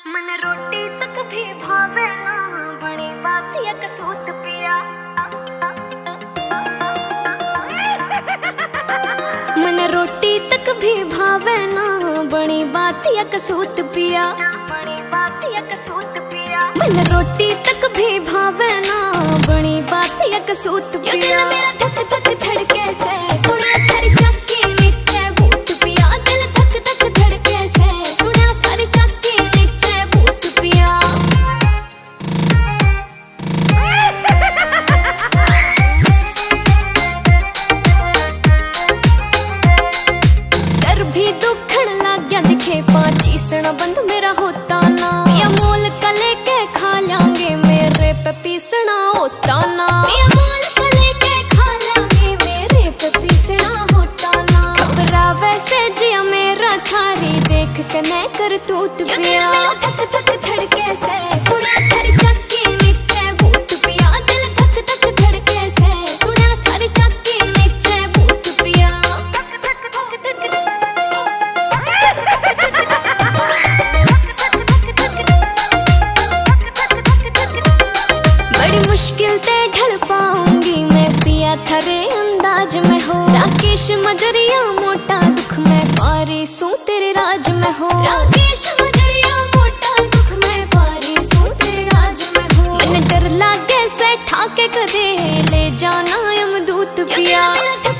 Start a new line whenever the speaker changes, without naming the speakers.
मन रोटी तक भी भावे ना, बड़ी बात या कसूत पिया। मन रोटी तक भी भावे ना, बड़ी बात या कसूत पिया। बड़ी बात या कसूत पिया। मन रोटी तक भी भावे ना, बड़ी बात या कसूत पिया। दिल मेरा धक धक धड़के से सुना थारी चक्की नीचे भूत पिया। दिल धक धक धड़के से सुना थारी चक्की नीचे भूत पिया। सर भी दुखण लग गया दिखे पांची सना बंद मेरा होता ना। या मोल का लेके खा लांगे मेरे पे पीसना होता ना। या मोल का लेके खा लांगे मेरे पे पीसना होता ना। खबरा वैसे जिया मेरा थारी देख के मैं करतूत पिया। धक धक धड़के से सुना थारी चक्की नीचे भूत पिया। दिल धक धक धड़के से सुना थारी चक्की नीचे भूत पिया। बड़ी मुश्किल ते ढल पाऊंगी मैं पिया थारे अंदाज में हो। राकेश मजरिया मोटा दुख मैं पारी सू तेरे राज में हो। राकेश मजरिया मोटा दुख मैं पारी सू तेरे राज में हो। मैंने डर लागे से ठाके कदे ले जाना यमदूत पिया।